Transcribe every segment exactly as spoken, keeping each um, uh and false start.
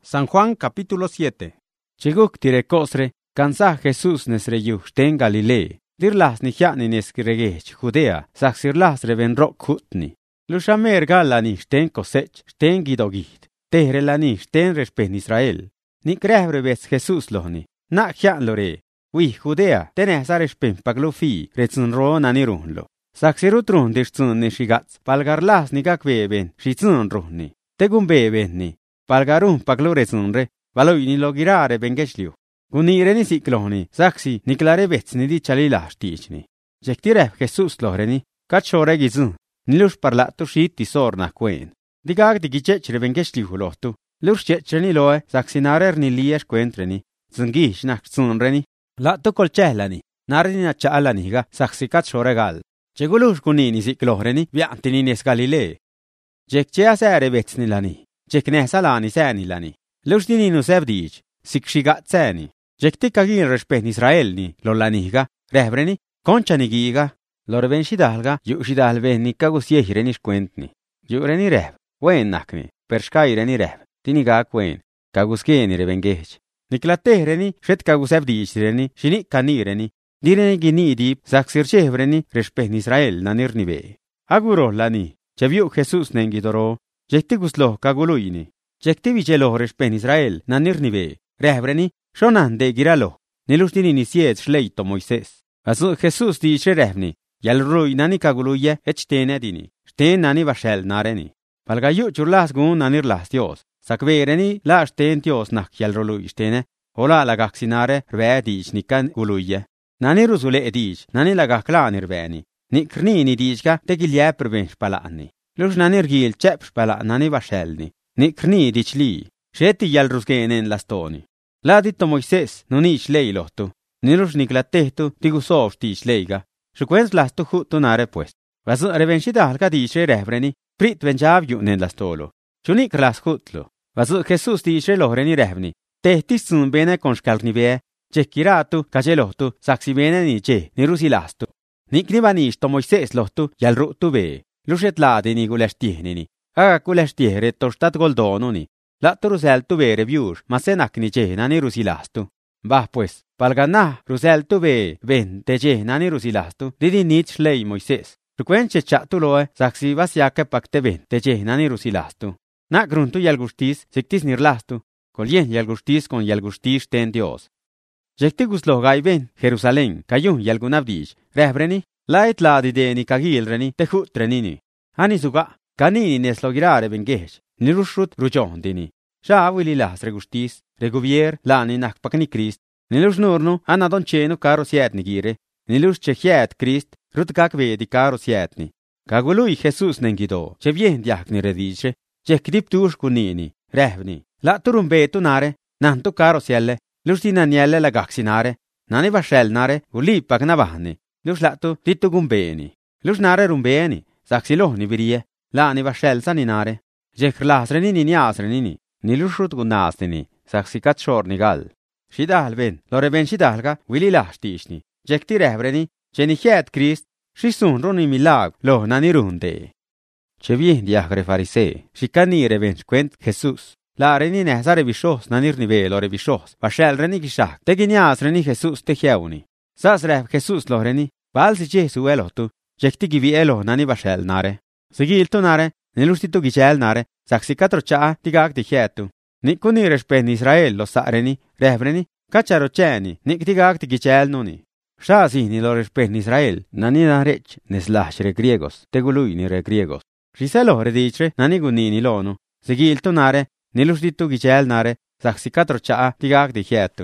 San Juan capítulo siete. Cheguk tire cosre, cansa Jesús nesreyu shten Galilei, dirlas ni hiani neskiregech Judea, saxirlas revenro kutni. Lushamer galani shten cosech, shten gidogit, tehrelani shten respen Israel. Ni krevrebets Jesús lohni, na hian lore. Wi Judea, tenes arespen paglufi, retsunro nanirunlo. Saxirutrun dishtzun ni shigats, palgarlas ni gakbeben, shitzun ruhni. Tegum beben ni. Palgarun paglorezunre, valoi ni logirare bengeshliu. Gunire ni sikloni, saxi ni klarebets ni di chalila stichni. Jektiref Jesús lohreni, kachore gizun, ni lus parlatu shiti sorna quen. Digag di gicecre bengeshliu lohtu, lus cecreni loe, saxinarer ni liesh quentreni, zungish nak zunreni, latu colcellani, narni na chalaniga, saxi kachore gal. Chegulus gunini siklohreni, viantini nes Galilei. Jekchea sere betsni lani. Jekne salani seni lani. Lusdini nu sevdij, sikshigat seni. Jekti kagin respen Israelni, lolaniga, rehreni, konchanigiga, lorvenshidalga, yushidalveni kagusiehireni shquentni. Yureni reh, wen nakni, pershkaireni reh, tiniga quen, kaguskeni revengech. Niklatehreni, shet kagusevdijreni, shini kanireni, direni ginidib, saksirchevreni, respen Israel nanirnive. Aguro lani, cheviu Jesús nengidoro. Jekti guslo kaguluini. Jekti vichelo respen Israel nanirnive. Rehreni, shonan de giralo. Nilustini nisiet shleito Moisés. Azu Jesús di sherehni. Yalrui nani kaguluye echtene dini. Shten nani vashel nareni. Palgayu churlas gun nanirlas Dios. Sakvereni la shten Dios nak yalrului shtene. Hola lagaksinare rve dij nikan guluye. Nani rusule dij, nani lagaklanir veni. Nikrnini dijka tegilje perben spalani. Lus nanirgil cep spala nani vashelni. Nikrni dichli. Sheti yalrusgenen lastoni. Ladito Moisés nunish lei lohtu. Nilus niklatehtu tigusov stich leiga. Shukwens lastu hutu nare pues. Vazu revenshidalga dice rehreni. Prit venjav yunen lastolo. Chunik las hutlo. Vazu Jesús dice lohreni rehni. Tehtis sun bene konshkalnivee. Chekiratu kajelohtu saksi bene ni che nirusilastu. Niknivanish to Moisés lohtu yalrutu be. Lushet ladini gulestihnini. Aga gulestihre tostat goldonuni. La turusel vere viur, ma senakni cehna ni rusilastu. Bah pues, palganah rusel tuve, ven te cehna ni rusilastu, didi nit shlei Moisés. Ruquenche chatuloe, saxi vasiake pakte ven te cehna ni rusilastu. Na gruntu yalgustis, siktis nirlastu. Colien yalgustis con yalgustis ten Dios. Jekti guslogai ven, Jerusalén, cayun yalgunabdish, rehreni. Lait ladideni kagilreni te jutrenini. Ani suga, kanini neslogirare vengech, nirushut rujondini. Shavili las regustis, reguvier, lani nakpakni Krist. Nilus nurnu, anadon chenu karo sietni gire. Nilus chechiet Krist, rutkak vedi karo sietni. Kagului Jesús nengido, che vien diakni redice, chekdip tush kunini, rehvni. La turumbetu nare, nantu karo sielle, lustina nielle la gaksinare, nani vashel nare, uli pagnavani. Lus latu titu gumbeni. Lus nare rumbeni. Saxilohni virie. Lani vashel saninare. Jekrlasreni ni niasreni. Ni lushut gunastini. Saxikat shorni gal. Shidal ven. Lore ven shidalga. Wili lashtishni. Jekti rehreni. Cheni hiet Krist. Shisun runi milag. Lo nani runde. Chevien diagre farise. Shikanire ven quent Jesús. La reni nesare vishos nanirnive lore vishos. Vashel reni gishak. Teginiasreni Jesús tejeuni. Sas reh Jesús lohreni, balsi Jesu elohtu, jekti givi eloh nani vashel nare. Sigiltu nare, nilustitu gichel nare, saksi katro chaa tigak dichetu. Nikuni respen Israel lo sareni, rehreni, kacharo cheni, nik tigak digichel nuni. Shazini lo respen Israel, nani narech, neslash re griegos, tegului re griegos. Shiselo redice, nani gunini lonu. Sigiltu nare, nilustitu gichel nare, saksi katro chaa tigak dichetu.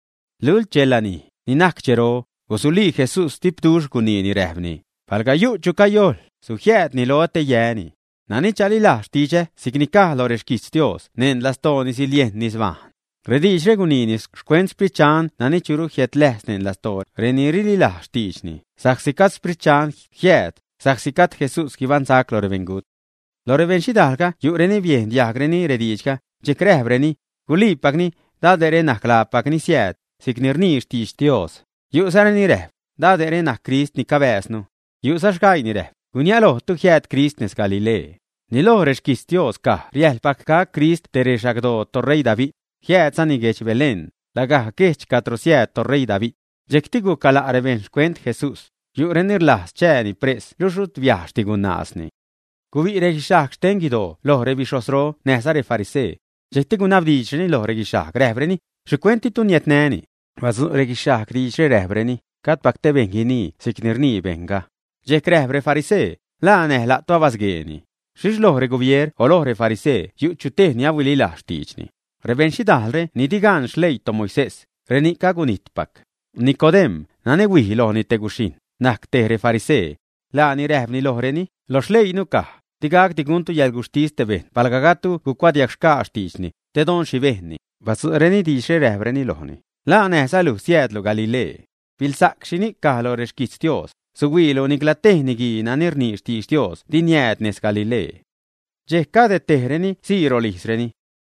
Lul chelani. Ni nakchero, gosuli Jesús tiptush kunini rehvni. Palgayu chukayol, sujet ni lote yeni. Nani chalilash tiche, signika loreshkis Dios, nen las tonis ilien nisvan. Redish reguninis, shquens prichan, nani churu het lesnen las tor, renirililash tichni. Saxikat sprichan, het, saxikat Jesús kivan sak lorevengut. Lorevenshidalga, yureni bien diagreni redishka, jekrehvreni, gulipagni, dadere naklapagni siet. Signirni shtish Dios. Yusarani reh, dadere nak Krist ni kabesnu. Yusashkai ni reh, gunyalo tu hiet Krist nes Galilei. Ni lo rexquis Dios ka riel pak ka Christ tereshagdo to rey David. Hiet sanigech Belén, laga kech katrosiet to rey David. Jektigu kala reven kwent Jesús. Yu renir las cheni pres, lushut viash tigunasni. Guvi regishak stengido, lo rebishosro, nesare farise. Jektigu navdichni lo regishak revreni, shikwenti tu nietneni. Vazu regishak dice revreni, kat bakte bengini, siknirni benga. Jek revre farise, la ne la to vasgeni. Shish lo regovier, o lo re farise, yu chute ni avili lashtichni. Revenshi dalre, ni digan shleito Moises, reni kagunitpak. Nicodem, nane wihi lo ni tegushin, nak te farise. La ni revni lo reni, lo shlei nuka. Tigag diguntu yel gustis te ben, palgagatu gukwadiak shka ashtichni, te don shivehni. Vas reni dishe revreni lohni. La ne salu siedlo Galilei. Pilsak shinik kahlo reshkits Dios. Suguilo niklattehnigi nanirni shtish Dios, diniet nes Galilei. Jekka de tehreni, siro lisreni,